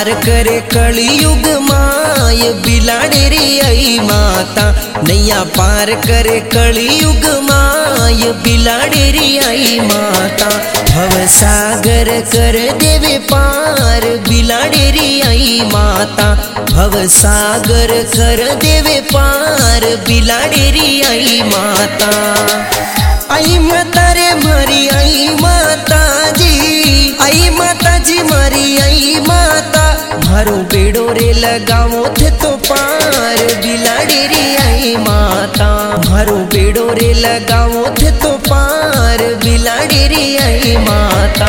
पार करे कलयुग माय बिलाड़े रे आई माता। नैया पार करे कलयुग माय बिलाड़े रे आई माता। भव सागर कर देवे पार बिलाड़े रे आई माता। भव सागर कर देवे पार बिलाड़े रे आई माता। आई माता रे मारी आई माता जी, आई माता जी मारी आई माता। मारो बेड़ो रे लगाओ थे तो पार बिलाड़े रे आई माता। मारो बेड़ो रे लगाओ थे तो पार बिलाड़े रे आई माता।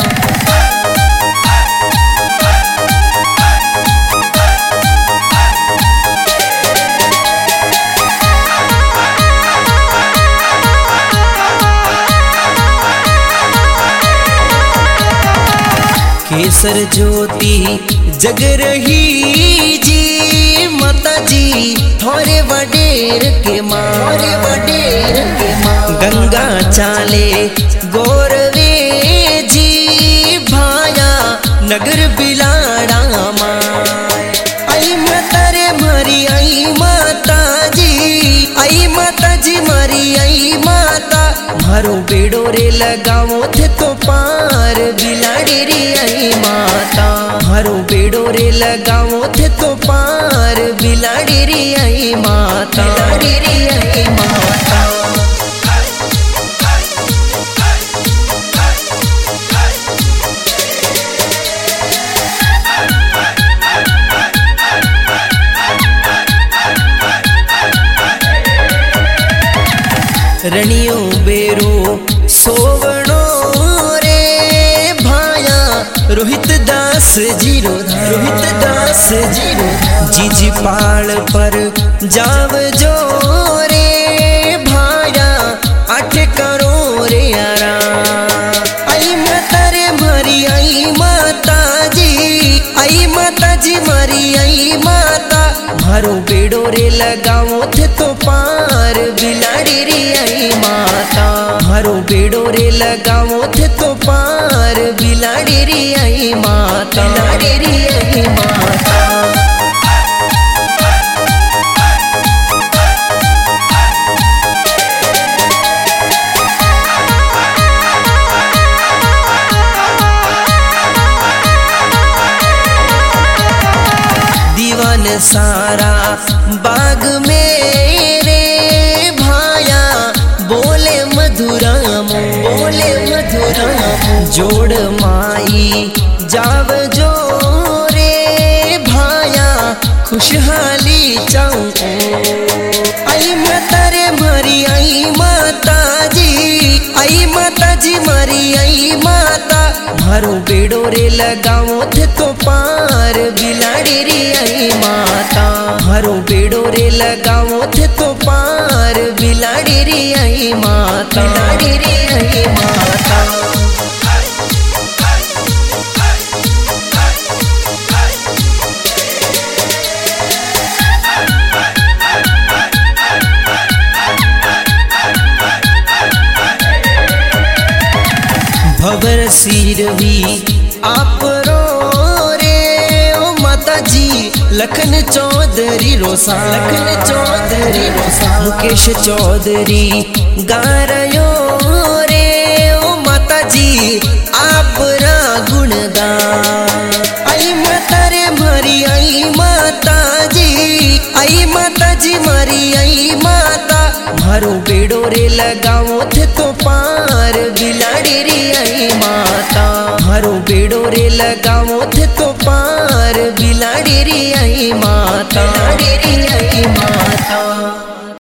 केसर ज्योति जग रही जी माता जी थोरे वडेर के माँ, थोरे वडेर के माँ। गंगा चाले गौरवे जी भाया नगर बिलाड़ा माँ। आई माता रे मारी आई माता जी, आई माता जी मारी आई माता। मारो बेड़ो रे लगाओ थे तो पार बिलाड़े रे आई माता। मारो बेड़ो रे लगाओ थे तो पार बिलाड़े रे आई माता। बिलाड़े रे आई माता। रनियो बेरो सोवणो रे भाया रोहित दास जीरो, रोहित दास जीरो। जीजी पाल पर जाव जो रे भाया 8 करो रे आरा। आई माता रे मारी आई माता जी, आई माता जी मारी आई माता। मारो बेड़ो रे लगाओ थे तो पार बिलाड़े रे आई माता। मारो बेड़ो रे लगाओ थे तो पार बिलाड़े रे आई माता। बिलाड़े रे आई माता। दीवान सारा बाग मेरे भाया बोले मधुरामो, बोले मधुरामो। जोड़ माई जाव जो रे भाया खुशहाली चाहूं। आई माता रे मारी आई माता जी, आई माता जी मारी आई माता। मारो बेड़ो रे लगाओ थे तो पार बिलाड़े रे आई माता। मारो बेड़ो रे लगाओ थे तो पार बिलाड़े रे आई माता। बिलाड़े रे आई माता। भवर सिरवी आप रो रे ओ माता जी। लखन चौधरी रोसा, लखन चौधरी रोसा। मुकेश चौधरी गारयो रे ओ माता जी आप रा गुणगान। आई माता रे मारी आई माता जी, आई माता जी मारी आई माता। मारो बेड़ो रे लगाओ थे तो पार बिलाड़े रे आई माता। मारो बेड़ो रे लगाओ थे तो पार बिलाड़े रे आई माता। बिलाड़े रे आई माता।